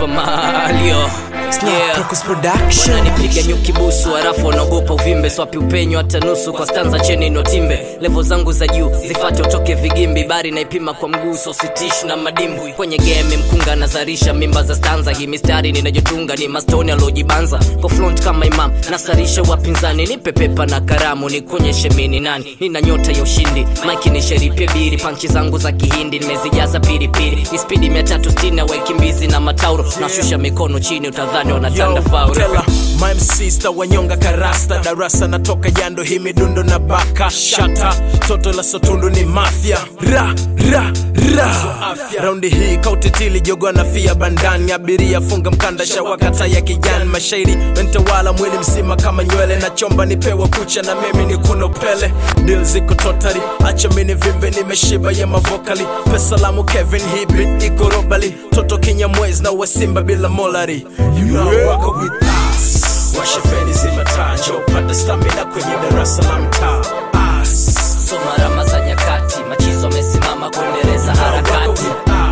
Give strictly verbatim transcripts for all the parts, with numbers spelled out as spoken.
Malio Crocus Production. Wananipiga nyuki busu harafu wanaogopa uvimbe. Swapi upenyo hata nusu kwa stanza cheni notimbe. Level zangu za juu zifate utoke vigimbi. Bari naipima kwa mguu so sitish na madimbu. Kwenye game mkunga nazarisha mimba za stanza. Hii mistari ninajotunga ni mastoni alojibanza. Kwa front kama imam nasarisha wapinzani. Nipe pepa na karamu nikuonyeshe mini nani. Nina nyota ya ushindi Mike ni sheripe biri. Panchi zangu za kihindi nimezijaza piripiri. Ni speedi mia tatu sitini wa ikimbizi na matauro. Nashusha mikono chini utadhani wanatanda faul. My M C sta wanyonga karasta. Darasa natoka yando hii midundo na baka shata. Toto la sotundu ni mafia. Ra, ra, ra so raundi hii kautitili jogo na fia bandani. Abiria funga mkanda shawakata ya kijani. Mashairi mentawala mwili msima kama nywele. Na chomba nipewa kucha na mimi ni kuno pele. Deal ziko totally acha mini vimbe nimeshiba ya mavokali. Pesalamu Kevin hii beat iko robali. Toto Kinyamwezi na wasimba bila molari. You know yeah. Wako with us. Washa feni zima tanjo pata stamina kwenye darasa la mtaa. Us. Soma rama za nyakati machizo mesimama kuendeleza harakati.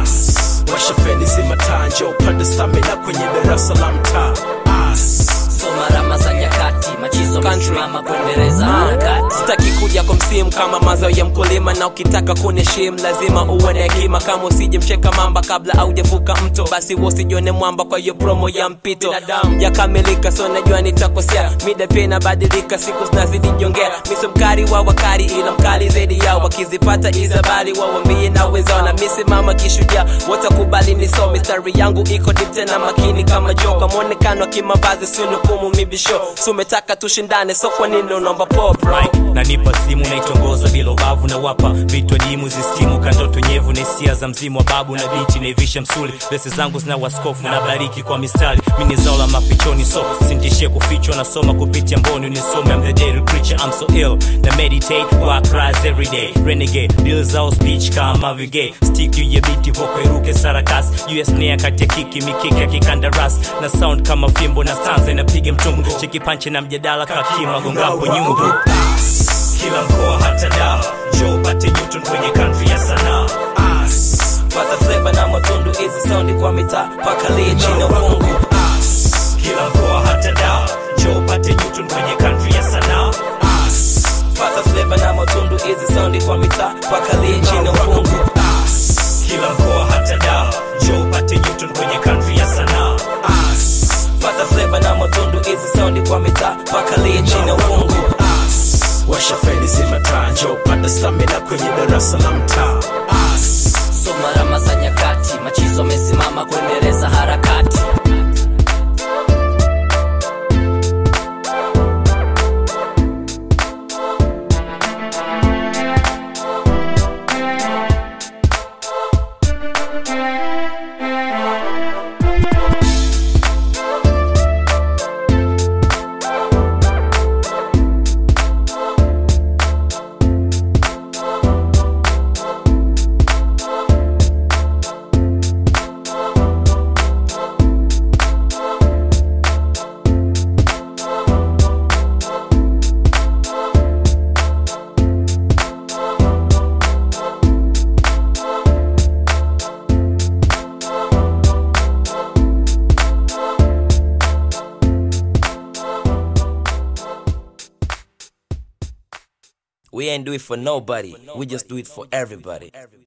Washa feni zima tanjo pata stamina kwenye darasa la mtaa. Us. Soma rama za nyakati machizo mesimama kuendeleza harakati. Sitaki kuja kwa msimu kama mazao ya mkulima. Na ukitaka kuniheshimu lazima uwe na hekima. Kama usije mcheka mamba kabla haujavuka mto, basi usijione mwamba kwa hiyo promo ya mpito. Binadamu yakamilika so najua nitakosea. Mida pia inabadilika siku zinazidi jongea. Miso mkari wa wakari ila mkali zaidi yao. Wakizipata izabali wawambie na wenzao. Na misi mama kishujaa watakubali niso. Mistari yangu iko deep tena makini kama joka. Mwonekano wa kimavazi sinukumu mibisho. Sumetaka tushindane so kwa nini unaomba pop right? Na nipa simu na itongoza bila ubavu. Na wapa vitu adimu zistimu kandoto nyevu. Na hisia za mzimu wa babu na biti na ivisha msuli. Besi zangu zina waskofu na bariki kwa mistari. Mini zao la mafichoni so sintishie kufichwa. Na soma kupitia mboni unisome. I'm the daily preacher, I'm so ill. Na meditate, work, rise every day. Renegade, deal zao speech kama vigay. Stick you ya biti voko iruke sarakas. U S nea kati ya kiki mikiki ya kikandaras. Na sound kama fimbo na stanza inapiga mtungu. Cheki panche na mjadala kakima gongapo nyungu. Kila mkoa hata dawa Joe pate Newton kwenye country ya sanaa. Us. Pata flavor na matundu hizi soundi kwa mitaa paka lie chini ufungu. Us. Kila mkoa hata dawa Joe pate Newton kwenye country ya sanaa. Us. Pata flavor na matundu hizi soundi kwa mitaa paka lie chini ufungu. Us. Kila mkoa hata dawa Joe pate Newton kwenye country ya sanaa. Us. Pata flavor na matundu hizi soundi kwa mitaa paka lie chini ufungu. Washa feni zima tanjo pata stamina kwenye darasa la mtaa. Us. Soma rama za nyakati machizo mesimama kuendeleza harakati. We ain't do it for nobody, we just do it for everybody.